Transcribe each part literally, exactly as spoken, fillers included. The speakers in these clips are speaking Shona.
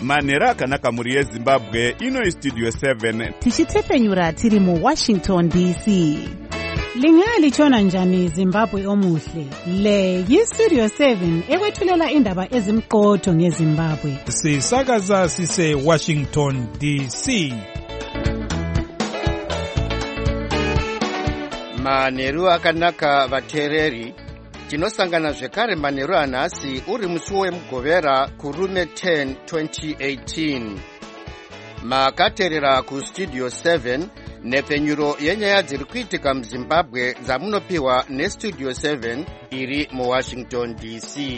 manhero akanaka mhuri yezimbabwe. Ino istudio seven tichitsepenyura tiri muwashington D C. Lingalitshona njani Zimbabwe omuhle? Le yistudio seven ekwethulela indaba ezimqotho ngeZimbabwe. Sisakaza sise Washington D C. Manheru akanaka vateereri. Tinosangana zvekare manheru anhasi uri musi wemugovera kurume ten twenty eighteen. Makateerera kustudio seven nepenyuro yenyaya dziri kuitika muZimbabwe dzamunopiwa nestudio seven iri muWashington D C.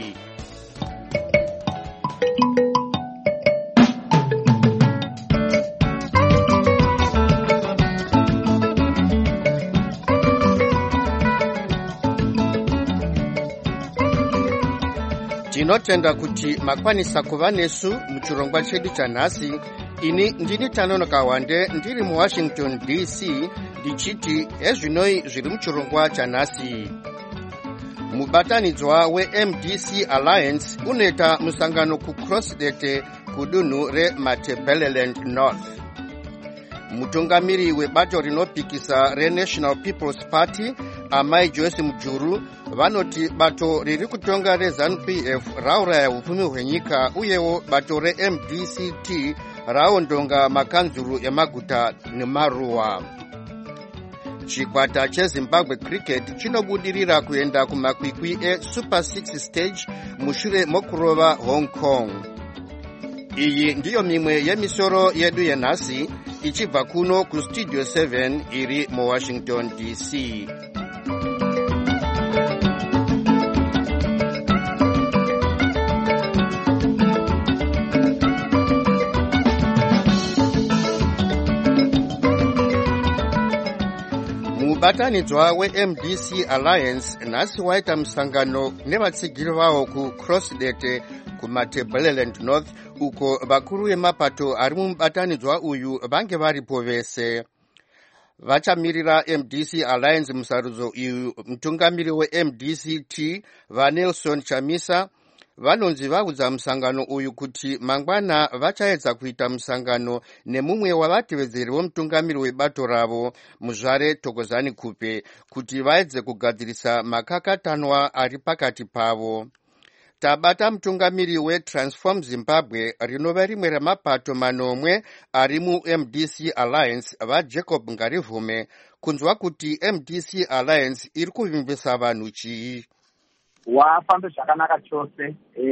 Tinotenda kuti makwanisa kuva nesu muchirongwa chedu chanhasi. Ini ndini Tanonoka Wande ndiri muWashington D C ndichiti ezvinoi zviri muchirongwa chanhasi. Mubatanidzwa weM D C Alliance unoita musangano kuCrossdete kudunhu reMatabeleland North. Mutungamiri webato rinopikisa reNational People's Party Amai Joyce Mujuru vanoti bato riri kutonga reZANU-P F rauraya upfumi hwenyika uyewo bato reM D C T raondonga makanzuru emaguta nemaruwa. Chikwata cheZimbabwe Cricket chinobudirira kuenda kumakwikwi eSuper six stage mushure mokurova Hong Kong. Iyi ndiyo mimwe yemisoro yedu yenhasi ichibva kuno kustudio seven iri muWashington D C. Mubatanidzwa weM D C Alliance nhasi waita musangano nevatsigiri vavo kuCrossdete kuMatabeleland North uko vakuru vemapato ari mumubatanidzwa uyu vange varipo vese. Vachamirira M D C Alliance musarudzo uyu mutungamiri weM D C T vaNelson Chamisa vanonzi vaudza musangano uyu kuti mangwana vachaedza kuita musangano nemumwe wavatevedzeri vomutungamiri webato ravo Muzvare Thokozani Kupe kuti vaedze kugadzirisa makakatanwa ari pakati pavo. Tabata mutungamiri weTransform Zimbabwe rinova rimwe remapato manomwe ari muM D C Alliance vaJacob Ngarivume kunzwa kuti M D C Alliance iri kuvimbisa vanhu chii. Wafambe zvakanaka chose.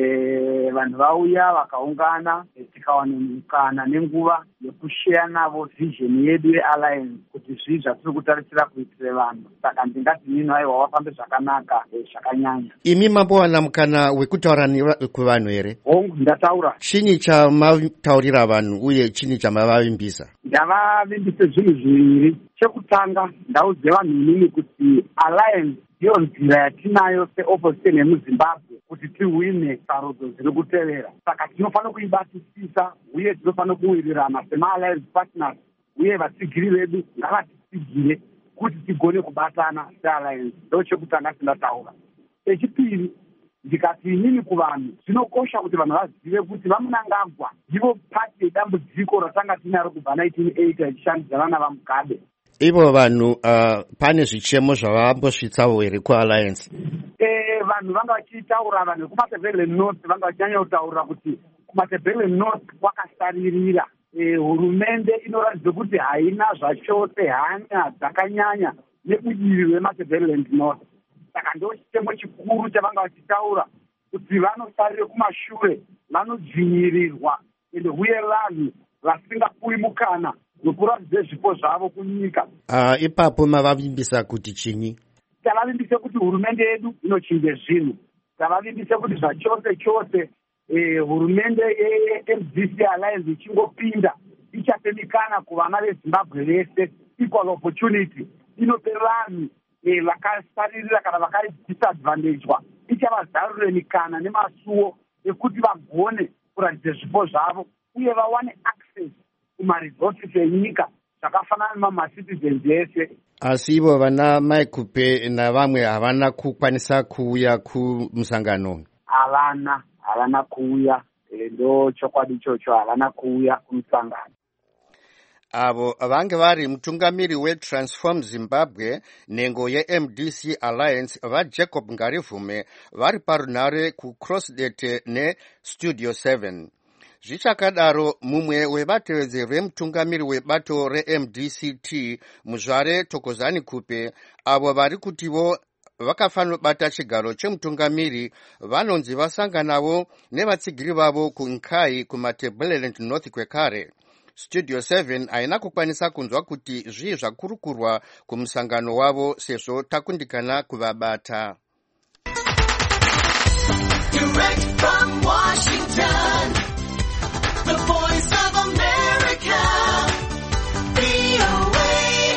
E, vanhu vauya vakaungana tikawana mukana nenguva yekushare navo vision yedu yealliance kuti zvii zvatiri kutarisira kuitire vanhu. Saka ndingati nini aiwa wafambe zvakanaka zvakanyanya. Imi mambowana mukana wekutaura kuvanhu here? Hongu ndataura. Chini chamataurira vanhu uye chini chamavavimbisa? Ndavavimbise zvinhu zviviri. Chekutanga ndaudze vanhu inini kuti alliance ndiyo nzira yatinayo seopposition yemuZimbabwe kuti tiwine sarudzo dziri kutevera. Saka tinofanira kuibatisisa uye tinofanira kuwirirana sema-alliance partners uye vatsigiri vedu ngavatitsigire kuti tigone kubatana sealliance. Ndo chekutanga tindataura. Echipiri ndikati inini kuvanhu zvinokosha kuti vanhu vazive kuti vaMunangagwa ndivo pati yedambudziko ratanga tinaro kubva nineteen eighty ichishandidzana navaMugabe. Ivo vanhu uh, pane zvichemo zvavambosvitsawo here kualliance? Eh, vanhu vanga vachitaura, vanhu kuMatabeleland North vanga vachinyanya kutaura kuti kuMatabeleland North kwakasaririra. Eh, hurumende inoratidza kuti haina zvachose hanya dzakanyanya nebudiriro reMatabeleland North. Saka ndo chitemo chikuru chavanga vachitaura kuti vanosarire kumashure, vanodzvinyirirwa ende uye vanhu vasingapuwi mukana nokuratidze zvipo zvavo kunyika. Uh, ipapo mavavimbisa kuti chini? Tavavimbise kuti hurumende yedu inochinje zvinhu. Tavavimbise kuti zvachose chose eh, hurumende yeM D C Alliance ichingopinda ichape mikana kuvana veZimbabwe vese, equal opportunity. Inope vanhu eh, vakasaririra kana vakadisadvantagwa ichavazarurire mikana nemasuwo ekuti vagone kuratidze zvipo zvavo uye vawane access kumaresources enyika zvakafanana nemamacitizens ese. Asi ivo vana Mai Kupe navamwe havana kukwanisa kuuya kumusangano? Havana, havana kuuya. ndo chokwadi ichocho havana kuuya kumusangano. Avo vange vari mutungamiri weTransform Zimbabwe nengo yeM D C Alliance vaJacob Ngarivume vari parunhare kuCrossdete neStudio seven. Zvichakadaro mumwe wevatevedzeri vemutungamiri webato reM D C T Muzvare Thokozani Kupe avo vari kutivo vakafanira bata chigaro chemutungamiri vanonzi vasanganawo nevatsigiri vavo kuNkhai kumaTebeleland North kwekare. Studio seven haina kukwanisa kunzwa kuti zvii zvakurukurwa kumusangano wavo sezvo takundikana kuvabata. Direct from Washington, the voice of America, V O A.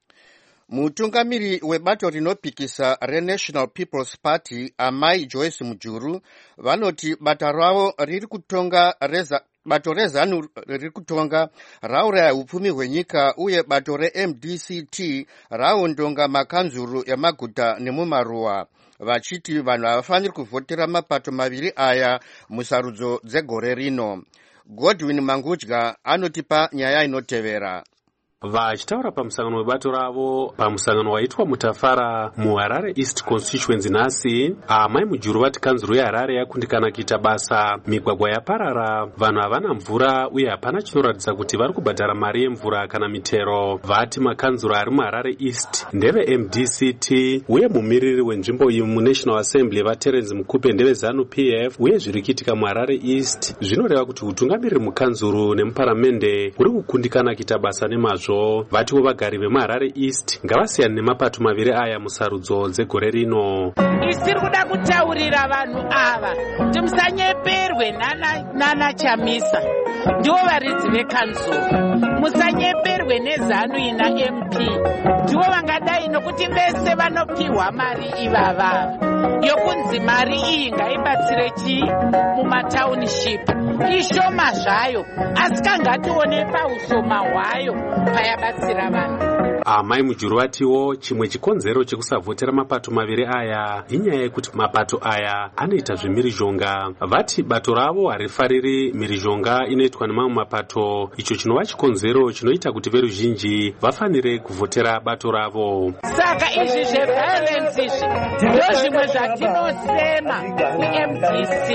Mutungamiri webato rinopikisa reNational People's Party Amai Joyce Mujuru vanoti bata ravo riri kutonga reza bato rezanu riri kutonga rauraya upfumi hwenyika uye bato reM D C T raundonga makanzuru emaguta nemumaruwa vachiti vanhu havafaniri kuvhotera mapato maviri aya musarudzo dzegore rino. Godwin Mangudya anotipa nyaya inotevera. Vachitaura pamusangano webato ravo pamusangano waitwa muTafara muHarare East Constituency nhasi, Amai Mujuru vati kanzuru yeHarare yakundikana kuita basa, migwagwa yaparara, vanhu havana mvura uye hapana chinoratidza kuti vari kubhadhara mari yemvura kana mitero. Vati makanzuru ari muHarare East ndeveM D C T uye mumiriri wenzvimbo iyi muNational Assembly vaTerence Mukupe ndeveZanu P F uye zviri kuitika muHarare East zvinoreva kuti utungamiriri mukanzuru nemuparamende uri kukundikana kuita basa nemazvo. Vatiwo vagari vemuHarare East ngavasiyane nemapato maviri aya musarudzo dzegore rino. Isiri kuda kutaurira vanhu ava kuti musanyeperwe nana nana Chamisa ndivo varidzi vekanzuru, musanyeperwe neZanu ina M P ndivo vangadai nokuti vese vanopiwa mari ivava yokunzi mari iyi ngaibatsire chii mumataunship ishoma zvayo asi kangatione paushoma hwayo payabatsira vanhu. Amai Mujuru vatiwo chimwe chikonzero chekusavhotera mapato maviri aya inyaya yekuti mapato aya anoita zvemirizhonga. Vati bato ravo harifariri mirizhonga inoitwa nemamwe mapato, icho chinova chikonzero chinoita kuti veruzhinji vafanire kuvhotera bato ravo. Saka izvi zveviolence izvi ndozvimwe zvatinosema kuM D C,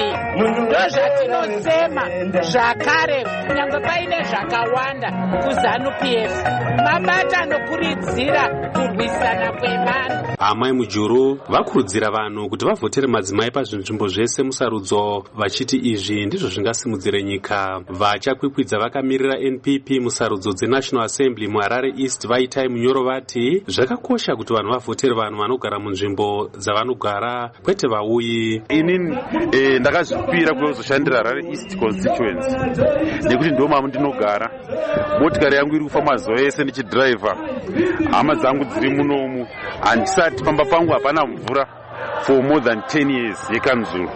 ndozvatinosema zvakare kunyange paine zvakawanda kuZanu P F. Mabata anokuridzira kurwisana kwevanhu. Amai Mujuru vakurudzira vanhu kuti vavhotere madzimai pazvinzvimbo zvese musarudzo, vachiti izvi ndizvo zvingasimudzire nyika. Vachakwikwidza vakamirira N P P musarudzo dzeNational Assembly muHarare East vaitai munyoro vati zvakakosha kuti vanhu vavhotere vanhu vanogara munzvimbo dzavanogara kwete vauyi. Inini eh, ndakazvipira kuzoshandira Harare East Constituency nekuti ndo mamu ndinogara. Motikari yangu iri kufamba zuva yese ndichidhiraivha, hama dzangu dziri munomu, handisati pamba pangu hapana mvura for more than ten years yekanzuru.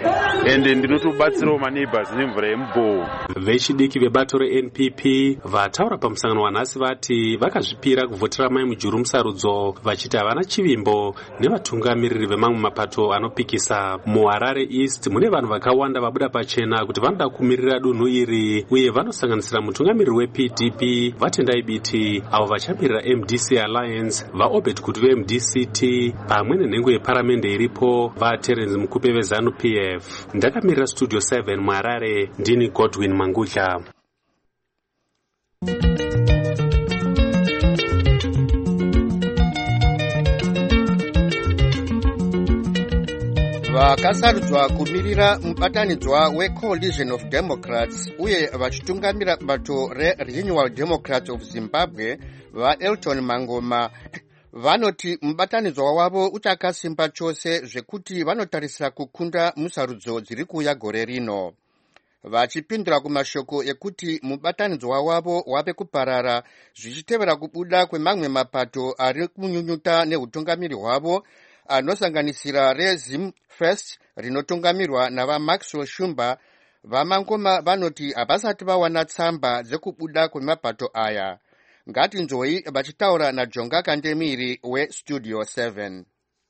Ende ndinotobatsirawo maneighbors nemvura yemubhowo. Vechidiki vebato reN P P vataura pamusangano wanhasi vati vakazvipira kuvhotera Mai Mujuru musarudzo, vachiti havana chivimbo nevatungamiriri vemamwe mapato anopikisa. MuHarare East mune vanhu vakawanda vabuda pachena kuti vanoda kumirira dunhu iri uye vanosanganisira mutungamiriri weP D P vaTendai Biti, avo vachamirira M D C Alliance, vaObed Kuti veM D C T pamwe nenhengo yeparamende iripo vaTerence Mukupe veZanu P F. Ndakamirira Studio seven muHarare, ndini Godwin Mangudya. vakasarudzwa kumirira mubatanidzwa weCoalition of Democrats uye vachitungamira bato reRenewal Democrats of Zimbabwe vaElton Mangoma vanoti mubatanidzwa wavo uchakasimba chose zvekuti vanotarisira kukunda musarudzo dziri kuuya gore rino. Vachipindura kumashoko ekuti mubatanidzwa wavo wave kuparara zvichitevera kubuda kwemamwe mapato ari kunyunyuta neutungamiri hwavo anosanganisira reZim First rinotungamirwa navaMaxwell Shumba, vaMangoma vanoti havasati vawana tsamba dzekubuda kwemapato aya. Ngatinzwei vachitaura naJonga Kandemiri weStudio seven.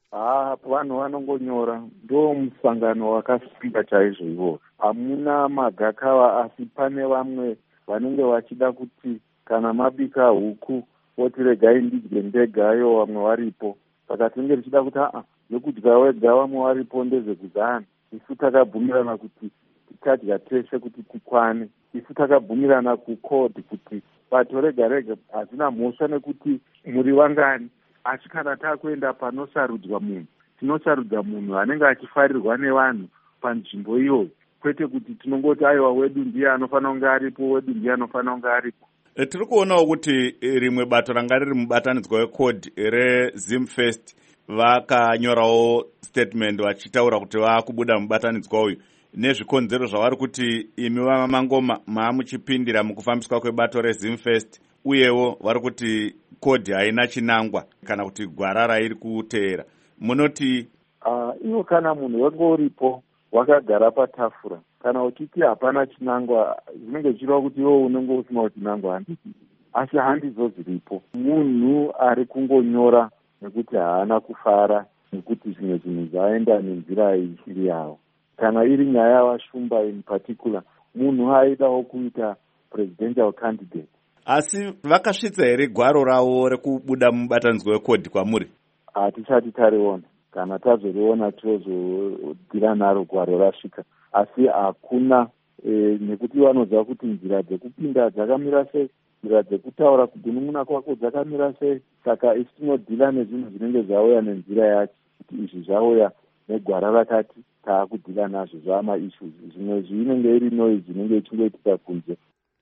Ah, vanhu vanongonyora, ndo musangano wakasvika chaizvo ivo. Hamuna magakava, asi pane vamwe vanenge vachida kuti kana mabika huku oti regai ndidye ndegayo vamwe varipo. Saka tinenge tichida kuti aa yekudya wega vamwe varipo ndezvekudhana. Isu takabvumirana kuti tadya tese kuti tikwane. Isu takabvumirana kukodhi kuti bato rega rega hazina mhosva nekuti muri vangani. Asi kana takuenda panosarudzwa munhu, tinosarudza munhu anenge achifarirwa nevanhu panzvimbo iyoyo, kwete kuti tinongoti aiwa wedu ndiye anofanira kunge aripo, wedu ndiye anofanira kunge aripo. E, tiri kuonawo kuti rimwe bato ranga riri mubatanidzwa wekodhi rezimfest vakanyorawo statement vachitaura kuti vakubuda mubatanidzwa uyu nezvikonzero zvavari kuti imi vamangoma maamuchipindira mukufambiswa kwebato rezimfest, uyewo vari kuti kodhi haina chinangwa kana kuti gwara rairi kuteera. Munoti uh, iwo kana munhu wanga uripo wakagara patafura kana uchiti hapana chinangwa, zvinenge zvichireva kuti iwo unenge usina chinangwa handiti, asi handidzo dziripo. Munhu ari kungonyora nekuti haana kufara nekuti zvimwe zvinhu zvaenda nenzira ichiri yawo. Kana iri nyaya yavashumba in particular, munhu aidawo kuita presidential candidate. Asi vakasvitsa here gwaro ravo rekubuda mubatanidzwa wekodhi kwamuri? Hatisati tariona. Kana tazoriona tozodira naro gwaro rasvika. Asi hakuna e, nekuti vanoziva kuti nzira dzekupinda dzakamira sei, nzira dzekutaura kugunun'una kwako dzakamira sei. Saka isi tinodhila nezvinhu zvinenge zvauya nenzira yacho, kuti izvi zvauya negwara rakati taakudhila nazvo zvamaissues. Zvimwe zvinenge iri noise inenge ichingoitika kunze.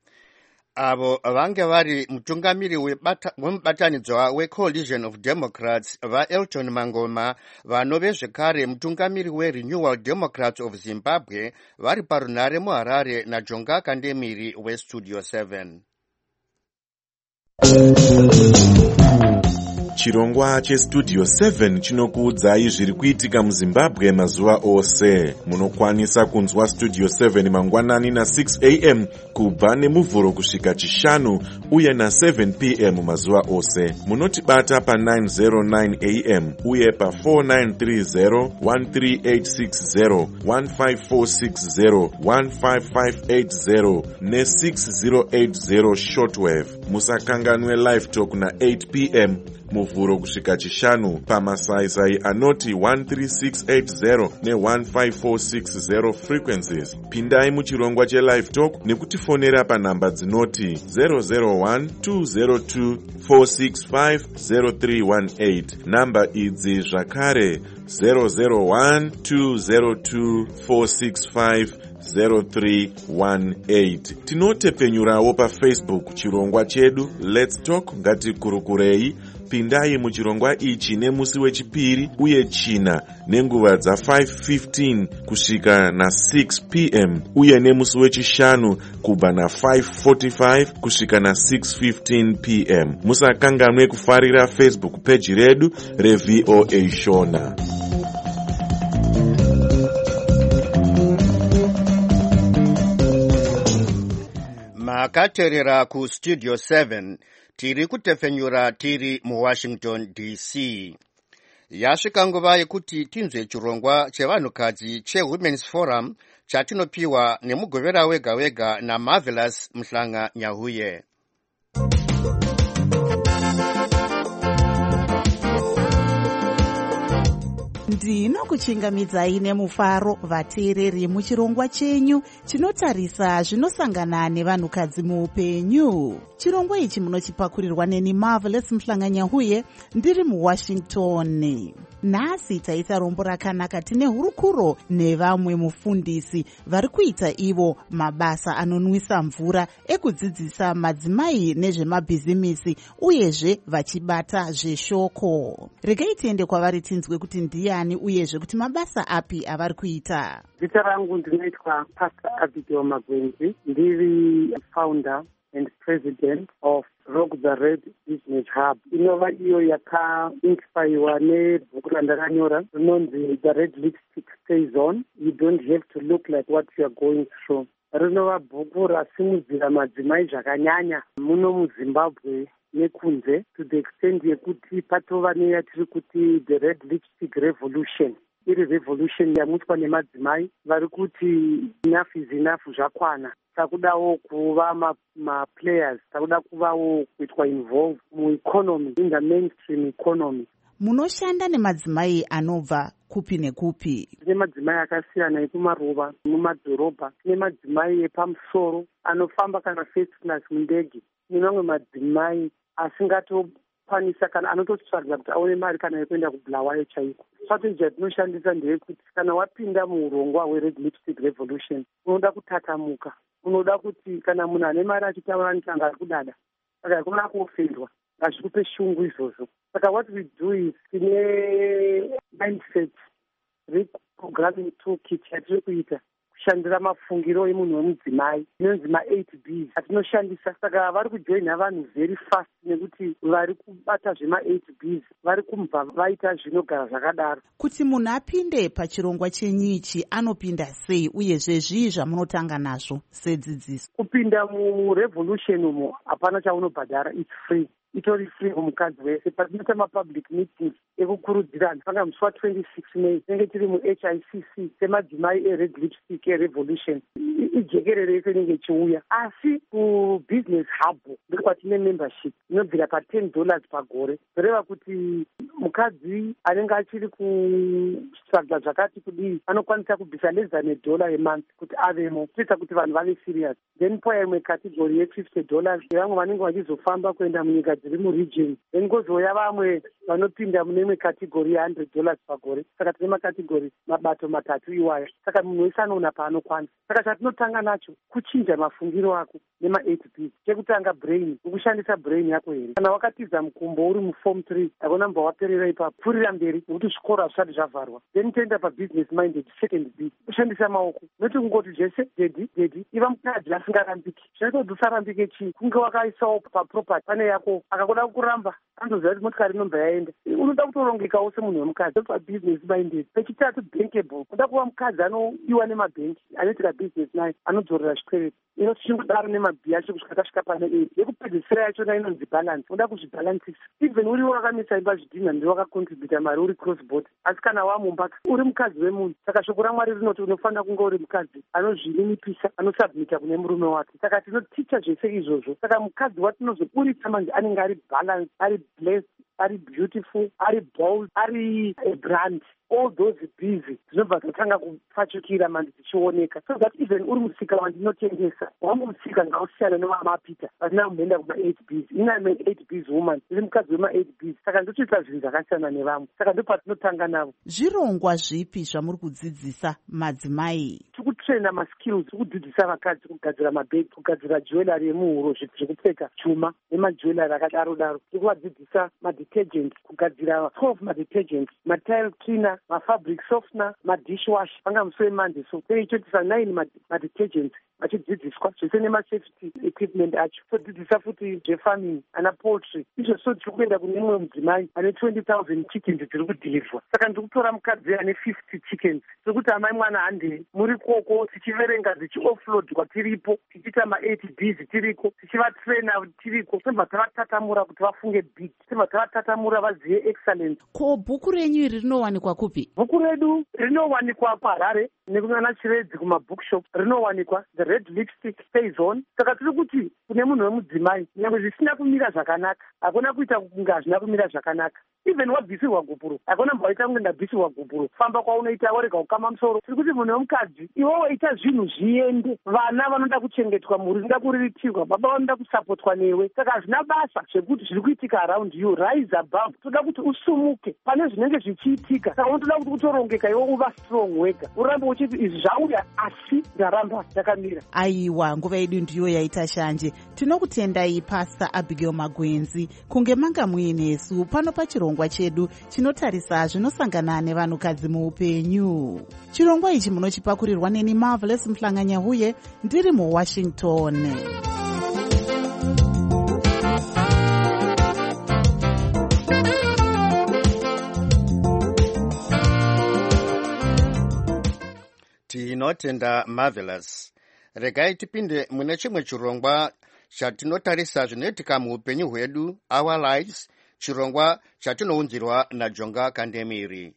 Avo vange vari mutungamiri wemubatanidzwa weCoalition of Democrats vaElton Mangoma, vanove zvekare mutungamiri weRenewal Democrats of Zimbabwe, vari parunhare muHarare naJonga Kandemiri weStudio seven. Chirongwa cheStudio seven chinokuudzai zviri kuitika muZimbabwe mazuva ose. Munokwanisa kunzwa Studio seven mangwanani na six a m kubva nemuvhuro kusvika chishanu uye na seven p m mazuva ose. Munotibata pa nine oh nine a m uye pa four nine three zero, one three eight six zero, one five four six zero, one five five eight zero ne six zero eight zero shortwave. Musakanganwe live talk na eight p m muvhuro kusvika chishanu pamasaisai anoti one three six eight zero ne one five four six zero frequencies. Pindai muchirongwa chelive talk nekutifonera panhamba dzinoti zero zero one two zero two four six five zero three one eight. Namba idzi zvakare zero zero one two zero two four six five zero three one eight. Tinotepenyurawo paFacebook chirongwa chedu Let's Talk Ngatikurukurei. Pindai muchirongwa ichi nemusi wechipiri uye china nenguva dza five fifteen kusvika na six p m uye nemusi wechishanu kubva na five forty-five kusvika na six fifteen p m. Musakanganwe kufarira Facebook page redu reV O A Shona. Makaterera ku Studio seven. Tiri kutefenyura tiri muWashington D C. Yasvika nguva yekuti tinzwe chirongwa chevanhukadzi cheWomen's Forum chatinopiwa nemugovera wega wega naMarvelous Mhlanga Nyahuye. Ndinokuchingamidzai nemufaro vateereri muchirongwa chenyu chinotarisa zvinosangana nevanhukadzi muupenyu. Chirongwa ichi munochipakurirwa neni Marvelous Mhlanga Nyahuye ndiri muWashington. Nhasi taita rombo rakanaka tine hurukuro nevamwe mufundisi vari kuita ivo mabasa anonwisa mvura ekudzidzisa madzimai nezvemabhizimisi uyezve vachibata zveshoko. Regai tiende kwavari tinzwe kuti ndiani uyezve kuti mabasa api avari kuita. Zita rangu ndinoitwa Pastor Abigail Magwenzi, ndiri founder and president of Rock the Red Business Hub. Inova iyo yakainspirwa nebhuku randakanyora rinonzi The Red Lipstick Stays On. You don't have to look like what you are going through. Rinova bhuku rasimudzira madzimai zvakanyanya muno muZimbabwe nekunze to the extent yekuti patova neyatiri kuti the red lipstick revolution. Iri revolution yamutswa nemadzimai vari kuti enough is enough zvakwana. Takudawo kuva ma-players, takuda kuvawo kuitwa involved mueconomy, in the mainstream economy. Munoshanda nemadzimai anobva kupi nekupi? Tine madzimai akasiyana ekumarova mumadhorobha, tine madzimai epamusoro anofamba kana first class mundege, tine mamwe madzimai asingatokwanisa kana anototsvaga kuti aone mari kana yekuenda kubulawayo chaiko. Strategy yatinoshandisa ndeyekuti kana wapinda muurongwa hwered lipstick revolution unoda kutatamuka, unoda kuti kana munhu ane mari achitaura nitanga ari kudada, saka yakuna kuofendwa, ngazvikupe shungu izvozvo. Saka what we do is tine mindset reprogramming toolkit yatiri kuita kushandira mafungiro emunhu wemudzimai inonzi ma-eight Bs atinoshandisa. Saka vari kujoina vanhu very fast nekuti vari kubata zvema-eight Bs vari kumva vaita zvinogara zvakadaro. Kuti munhu apinde pachirongwa chenyichi anopinda sei uyezve zvii zvamunotanga nazvo sedzidziso? Kupinda murevolution umo hapana chaunobhadhara, it's free. Itori free kumukadzi wese. Patinoita mapublic meetings ekukurudzirana panga musi wa-twenty-six May tinenge tiri mu-H I C C semadzimai ered lipstick erevolution. Ijekerere yese inenge ichiuya, asi kubusiness hub ndokwatine membership inobvira pa-ten dollars pagore, zvoreva kuti mukadzi anenge achiri kustrugla zvakati kudii anokwanisa kubvisa less than a dollar a month kuti avemo, kuita kuti vanhu vave serious. Then poya imwe category ye-fifty dollars yevamwe vanenge vachizofamba kuenda munyika dziri muregion, then kozouya vamwe vanopinda mune imwe category ye-one hundred dollars pagore. Saka tine makategori mabato matatu iwaya, saka munhu wese anoona paanokwana. Saka chatinotanga nacho kuchinja mafungiro ako nema-eight Bs. Chekutanga brain, ukushandisa brain yako here. Kana wakatiza mukumbo uri muform three akonamba waperera ipapo, pfurira mberi nekuti zvikoro hazvisati zvavharwa. Then toenda pabusiness minded, second B, kushandisa maoko, noti kungoti zvese dedi dedi, iva mukadzi asingarambiki. Zvinoita kuti usarambike chii, kunge wakaisawo paproperty pane yako, akakuda kuramba andoziva kuti motikari inobva yaenda. Unoda kutorongekawo semunhu wemukadzi pabusiness minded. Pechitatu bankable, unoda kuva mukadzi anodiwa nemabhenki, anoitika business naye, anodzorera zvikwereti. Inoti chingodaro nemabhi acho kusvika tasvika pane eight. Yekupedzisira yachona inonzi balance, unoda kuzvibalansisa. Even uriwo wakamisa imba zvidhina ndiwo wakakontributa mari uri cross border, asi kana wamumba uri mukadzi wemunhu. Saka shoko raMwari rinoti unofanira kunge uri mukadzi anozvininipisa, anosubmita kune murume wake. Saka tinoticha zvese izvozvo. Saka mukadzi watinozoburitsa manje anenge ari balance, ari blessed, ari beautiful, ari bold, ari a brand. All those busy dzinobva dzatanga kupfachukira manje dzichioneka, so that even uri musika wandinotengesa wangu musika ngausiyana nevamapita vasina kumboenda kuma-eight Bs. Ina ma-eight Bs woman iri mukadzi wema-eight Bs, saka ndotoita zvinhu zvakasiyana nevamwe, saka ndo patinotanga navo. Zvirongwa zvipi zvamuri kudzidzisa madzimai? Tikutrena maskills, tikudzidzisa vakadzi kugadzira mabhegi, kugadzira jewelry yemuhuro, zvinhu zvekupfeka, chuma nemajewelry akadaro daro. Tikuvadzidzisa madetergent, kugadzira twelve madetergent, matile cleaner, mafabric softener, madishwash, panga musi weMonday. So teichotisa nine madetergents vachidzidziswa zvese nemasafety equipment acho. Todzidzisa futi zvefarming, ana poultry. Izvo so tiri kuenda kune mumwe mudzimai ane twenty thousand chickens dziri kudhilivhwa. Saka ndiri kutora mukadzi ane fifty chickens, sokuti amai mwana handei muri koko tichiverenga dzichioffloadwa tiripo, tichiita ma-eight Bs tiriko, tichivatrena tiriko, sebva tavatatamura kuti vafunge big, sebva tavatatamura vazive excellence. Ko bhuku renyu iri rinowanikwa kupi? Bhuku redu rinowanikwa paHarare nekunana Chiredzi kumabookshop, rinowanikwa The Red Lipstick Stays On. Saka tiri kuti kune munhu wemudzimai nyangwe zvisina kumira zvakanaka, hakuna kuita kunge hazvina kumira zvakanaka, even wabvisirwa gubhuro hakuna mbaita kunge ndabvisirwa gubhuro, famba kwaunoita warega kukama musoro. Tiri kuti munhu wemukadzi iwewe ita zvinhu zviende, vana vanoda kuchengetwa, mhuri inoda kuriritirwa, baba vanoda kusapotwa newe. Saka hazvina basa zvekuti zviri kuitika around you, rise above. Toda kuti usumuke pane zvinenge zvichiitika, saka unotoda kuti utorongeka iwe uva strong wega, urambe uchiti izvi zvauya asi ndaramba ndakamira. Aiwa, nguva yedu ndiyo yaita shanje. Tinokutendai Pastor Abigail Magwenzi kunge manga muinesu pano pachirongwa chedu chinotarisa zvinosangana nevanhukadzi muupenyu. Chirongwa ichi munochipakurirwa neni Marvelous Mhlanganyahuye ndiri muWashington. Tinotenda Marvelous. Regai tipinde mune chimwe chirongwa chatinotarisa zvinoitika muupenyu hwedu, Our Lives, chirongwa chatinounzirwa naJonga Kandemiri.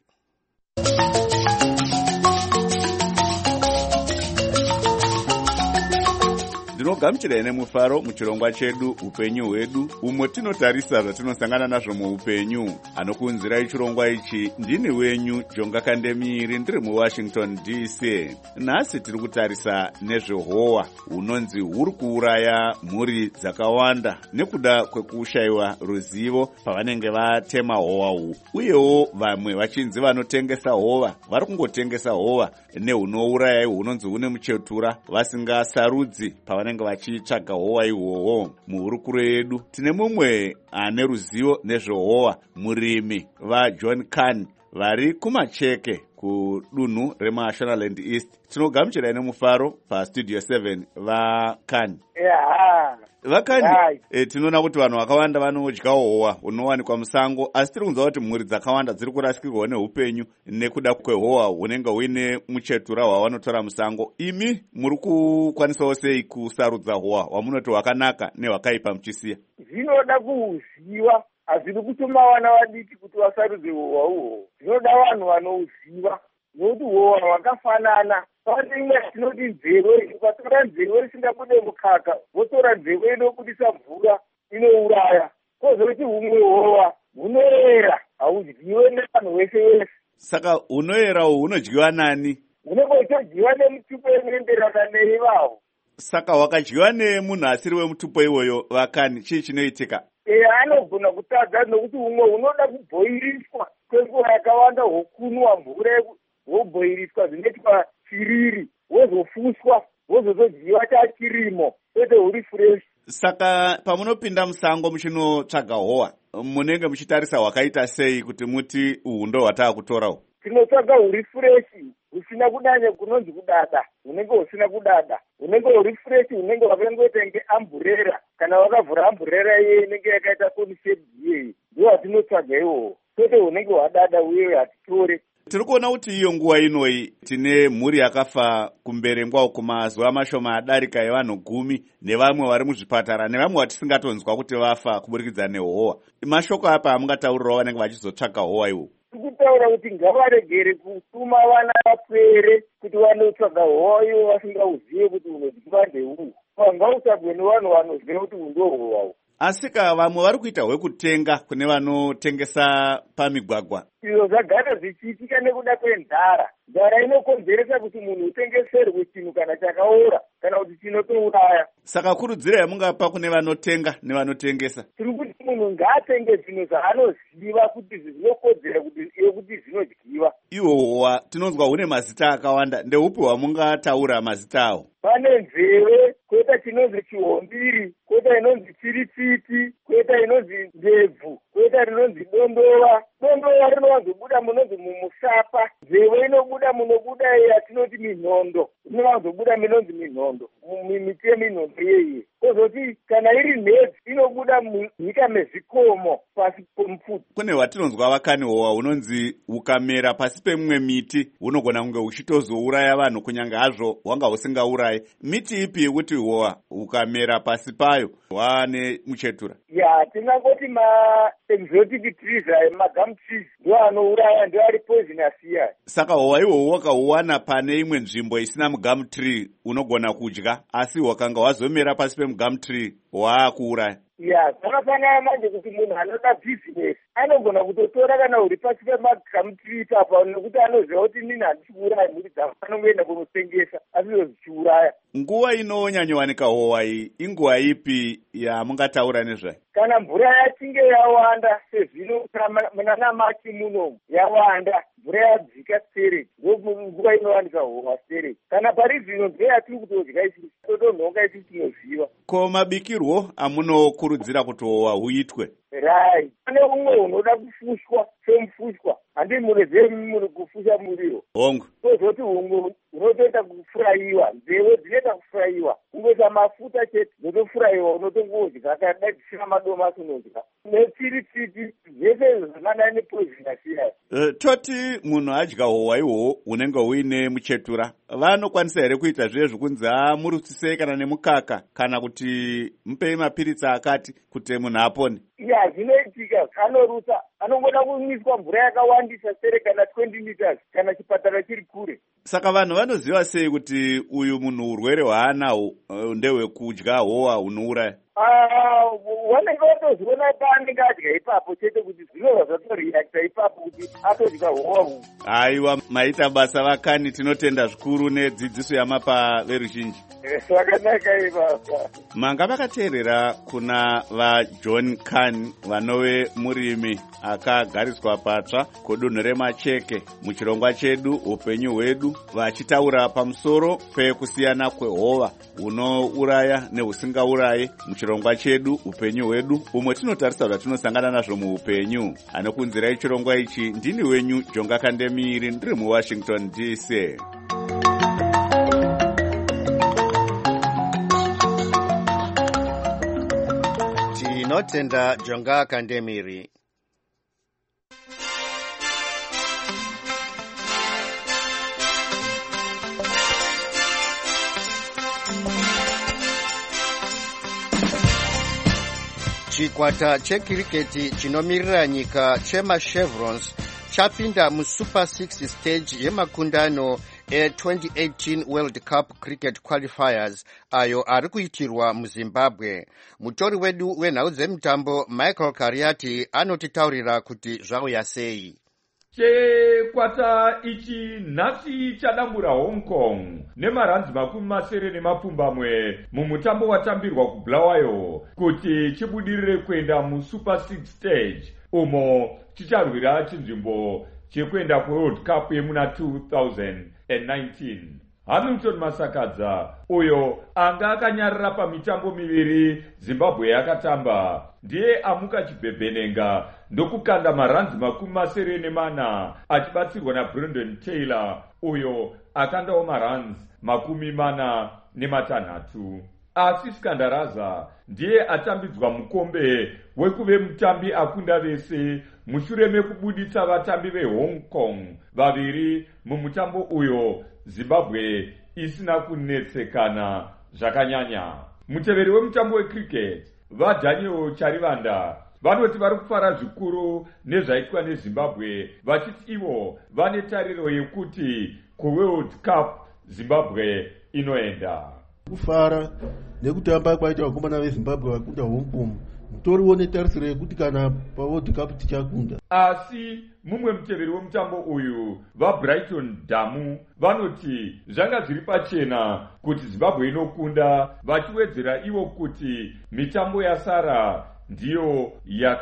Ndinogamuchirai nemufaro muchirongwa chedu upenyu hwedu, umo tinotarisa zvatinosangana nazvo muupenyu. Anokuunzirai chirongwa ichi ndini wenyu Jonga Kandemiri, ndiri muWashington D C. Nhasi tiri kutarisa nezvehowa hunonzi huri kuuraya mhuri dzakawanda nekuda kwekushayiwa ruzivo pavanenge vatema howa uhu. Uyewo vamwe vachinzi vanotengesa hova vari kungotengesa hova nehunouraya hunonzi hune muchetura vasingasarudzi pavanenge vachitsvaga howa ihwohwo. Muhurukuro yedu tine mumwe ane ruzivo nezvehowa, murimi vaJohn Kani vari kumacheke kudunhu reMashonaland East. Tinogamuchirai nemufaro pastudio seven vaKani. Yeah. Vakani, e, tinoona kuti vanhu vakawanda vanodya howa hunowanikwa musango, asi tiri kunzwa kuti mhuri dzakawanda dziri kurasikirwa neupenyu nekuda kwehowa hunenge huine muchetura hwavanotora musango. Imi muri kukwanisawo sei kusarudza howa hwamunoti hwakanaka nehwakaipa muchisiya? Zvinoda kuhuziva, hazviri kutuma vana vadiki kuti vasarudze howa uhwo. Zvinoda vanhu vanouziva, nokuti howa hwakafanana. Pane imwe tinoti nzeve, ukatora nzeve isingabude mukaka, votora nzeve inobudisa mvura inouraya. Kozoti humwe howa hunoera, haudyiwe nevanhu vese vese. Saka hunoera uhu hunodyiwa nani? Hunenge huchodyiwa nemutupo inoenderana neivavo. Saka hwakadyiwa nemunhu asiri wemutupo iwoyo, Vakani, chii chinoitika? E, anogona kutadza nokuti humwe hunoda kubhoiriswa kwenguva yakawanda, hwokunwa mvura hwobhoiriswa zvinoitwa chiriri, wozofuswa, wozozodyiwa chachirimo, kwete huri fresh. Saka pamunopinda musango muchinotsvaga howa, munenge muchitarisa hwakaita sei kuti muti uhu ndo hwataa kutorawo? Tinotsvaga huri freshi, husina kudanya kunonzi kudada, hunenge husina kudada, hunenge huri freshi, hunenge hwakangoita nge amburera, kana wakavhura amburera iye inenge yakaita konishedi iyeyi, ndo hatinotsvaga iwowo, kwete hunenge hwadada uye hatitore. Tiri kuona kuti iyo nguva inoyi tine mhuri yakafa kumberengwa kumazuva mashoma adarika evanhu gumi, nevamwe vari muzvipatara, nevamwe vatisingatonzwa kuti vafa kuburikidza nehowa. Mashoko apa amungataurirawo vanenge vachizotsvaga howa iwo? Tikutaura kuti ngavaregere kutuma vana vapwere kuti vanotsvaga howa iwo vasingauzive kuti unodyiwa ndeuhu. Ngautsvagwe nevanhu vanoziva kuti undo howawo. Asika vamwe vari kuita hwekutenga kune vanotengesa pamigwagwa. Izvo zvagara zvichiitika nekuda kwenzara. Nzara inokonzeresa kuti munhu utengeserwe chinhu kana chakaora, kana kuti chinotouraya. Saka kurudziro yamungapa kune vanotenga nevanotengesa? Tiri kuti munhu ngaatenge zvinhu zvaanoziva kuti zvinokodzera kuti zvinodyiwa. Iwo howa tinonzwa hune mazita akawanda, ndeupi hwamungataura mazita awo? Pane nzeve, koita chinonzi chihombiri, koita inonzi chiritsiti, koita inonzi ndebvu, koita rinonzi dondova. Dondova rinowanzobuda munonzi mumusapa, nzeve inobuda munobuda yatinoti minhondo, inowanzobuda minonzi minhondo, miti yeminhondo yeye. Kozoti kana iri nhedzo inobuda munyika mezvikomo pasi pomupfudzi. Kune hwatinonzwa Vakani, howa hunonzi hukamera pasi pemimwe miti hunogona kunge huchitozouraya vanhu kunyange hazvo hwanga husingaurayi. Miti ipi yekuti howa hukamera pasi payo hwane muchetura? Ya, tingangoti ma-exotic trees ayo, ma-gum trees, ndo anouraya, ndo ari poisonous iya. Saka howa ihwohwo wakahuwana pane imwe nzvimbo isina mugum tree unogona kudya, asi hwakanga hwazomera pasi pemugum tree hwaakuuraya. Ya, zvakafanana manje kuti munhu anoda bhizinesi anogona kutotora kana huri pasi pemagum tree papa, nekuti anoziva kuti nini handichiuraya mhuri dzangu, anongoenda kunotengesa asi izvo zvichiuraya. Nguva inonyanyowanika howa iyi inguva ipi yamungataura nezvayo? Kana mvura yachinge yawanda, sezvino muna naMachi munomu yawanda, mvura yadzika stereki, nguva inowanika howa stereki. Kana pari zvino ndeyatiri kutodya isi, totonhonga isi tinoziva. Ko mabikirwo amunokurudzira kuti howa huitwe? Rai, pane umwe hunoda kufushwa semufushwa, handi munozive muri kufusha muriwo. Hongu. Kozoti humwe unotoita kufurayiwa, nzeve dzinoita kufurayiwa, kungoita mafuta chete unotofurayiwa, unotongodya, kana dai dzisina madomasi unodya. Nechiritsiti zvese zvakafanana nepoison asiyasi. Uh, toti munhu adya hohwa ihwo hunenge huine muchetura, vanokwanisa here kuita zviye zvokunzi amurutsisei kana nemukaka kana kuti mupei mapiritsi akati kuti munhu apone? Ya, zvinoitika, anorutsa, anongoda kumwiswa mvura yakawandisa sere kana twenty liters kana chipatara chiri kure. Saka vanhu vanoziva sei kuti uyu munhu urwere hwaanahwo uh, ndehwekudya hohwa hunouraya? Vanenge vatozviona paanenge adya ipapo chete kuti zvinobva zvatoreacta ipapo kuti atodya hohwa uhu. Aiwa, maita basa vakani, tinotenda zvikuru nedzidziso yamapa veruzhinji. Zvakanaka ivava. Manga vakateerera kuna vaJohn Khan vanove murimi akagariswa patsva kudunhu remacheke muchirongwa chedu upenyu hwedu, vachitaura pamusoro pekusiyana kwehova hunouraya nehusingaurayi muchirongwa chedu upenyu hwedu, umwe tinotarisa kuti tinosangana nazvo muupenyu. Anokunzirai chirongwa ichi ndini wenyu Jonga Kandemiri, ndiri muWashington D C. Tinotenda Jonga Kandemiri. Chikwata chekiriketi chinomirira nyika chemachevrons chapinda muSuper six stage yemakundano e-twenty eighteen World Cup Cricket Qualifiers ayo ari kuitirwa muZimbabwe. Mutori wedu wenhau dzemutambo Michael Kariati anotitaurira kuti zvauya sei. Chikwata ichi nhasi chadambura Hong Kong nemaranzi makumi masere nemapfumbamwe mumutambo watambirwa kuBulawayo kuti chibudirire kuenda muSuper six stage umo chicharwira chinzvimbo chekuenda kuWorld Cup yemuna two thousand nineteen. Hamilton Masakadza uyo anga akanyarara pamitambo miviri Zimbabwe yakatamba ndiye amuka chibhebhenenga ndokukanda maranzi makumi masere nemana achibatsirwa naBrendan Taylor uyo akandawo maranzi makumi mana nematanhatu. Asi Skandaraza ndiye atambidzwa mukombe wekuve mutambi akunda vese mushure mekubuditsa vatambi veHong Kong vaviri mumutambo uyo Zimbabwe isina kunetsekana zvakanyanya. Muteveri wemutambo wecricket vaDaniel Charivanda vanoti vari kufara zvikuru nezvaitwa neZimbabwe vachiti ivo vane tariro yekuti kuWorld Cup Zimbabwe inoenda. Kufara nekutamba kwaita vakomana veZimbabwe vakunda Hong Kong mutoriwo netarisiro yekuti kana paWorld Cup tichakunda. Asi mumwe muteveri wemutambo uyu vaBrighton Damu vanoti zvanga zviri pachena kuti Zimbabwe inokunda, vachiwedzera ivo kuti mitambo yasara ndiyo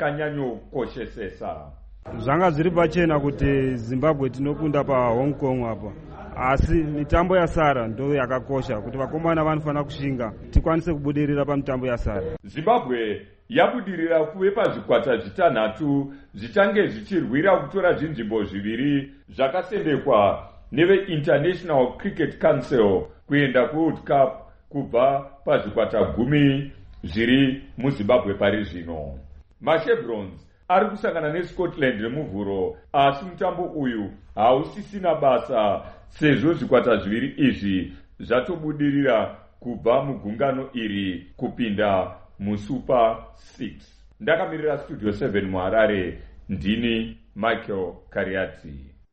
yakanyanyokoshesesa. Zvanga zviri pachena kuti Zimbabwe tinokunda paHong Kong apa, asi mitambo yasara ndo yakakosha kuti vakomana vanofanira kushinga tikwanise kubudirira pamitambo yasara. Zimbabwe yabudirira kuve pazvikwata zvitanhatu zvichange zvichirwira kutora zvinzvimbo zviviri zvakasendekwa neve-International Cricket Council kuenda kuWorld Cup kubva pazvikwata gumi zviri muZimbabwe pari zvino. MaChevrons ari kusangana neScotland nemuvhuro, asi mutambo uyu hausisina basa sezvo zvikwata zviviri izvi zvatobudirira kubva mugungano iri kupinda muSuper six. Ndakamirira Studio seven muHarare, ndini Michael Kariati.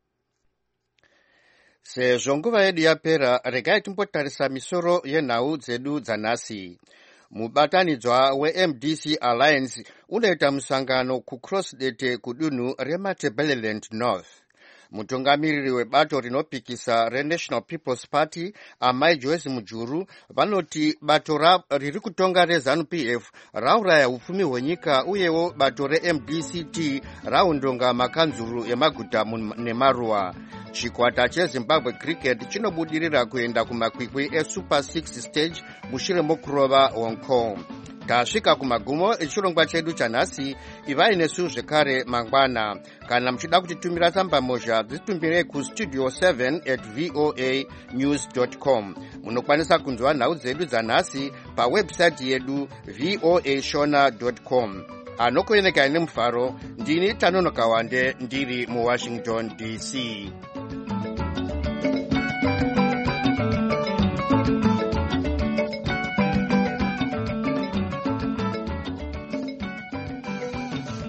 Sezvo nguva yedu yapera, regai timbotarisa misoro yenhau dzedu dzanhasi. Mubatanidzwa weM D C Alliance unoita musangano kuCrossdete kudunhu reMatabeleland North. Mutungamiriri webato rinopikisa reNational People's Party Amai Joyce Mujuru vanoti bato riri kutonga reZANU P F rauraya upfumi hwenyika uyewo bato reM D C T raundonga makanzuru emaguta nemaruwa. Chikwata cheZimbabwe Cricket chinobudirira kuenda kumakwikwi eSuper six stage mushure mokurova Hong Kong. Tasvika kumagumo echirongwa chedu chanhasi. Ivai nesu zvekare mangwana. Kana muchida kutitumira tsamba mozha dzitumbirei kustudio seven at voa news dot com. Munokwanisa kunzwa nhau dzedu dzanhasi pawebsite yedu voa shona dot com. anokuyenekani nemufaro ndini Tanono Kawande ndiri muWashington D C.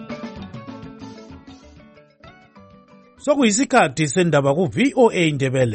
Sokuyisikhathi sendaba ku V O A Ndebele.